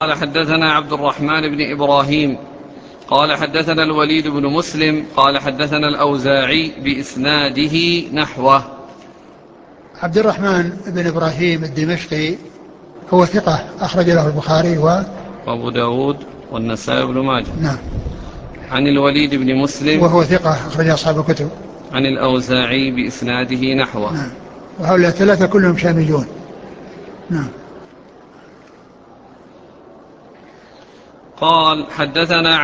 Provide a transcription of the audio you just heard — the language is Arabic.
قال حدثنا عبد الرحمن بن إبراهيم قال حدثنا الوليد بن مسلم قال حدثنا الأوزاعي بإسناده نحوه. عبد الرحمن بن إبراهيم الدمشقي هو ثقة أخرج له البخاري وأبو داود والنسائي بن ماجه. نعم. عن الوليد بن مسلم وهو ثقة أخرج أصحاب الكتب. عن الأوزاعي بإسناده نحوه. نعم. وهؤلاء الثلاثة كلهم شاميون. نعم. قال حدثنا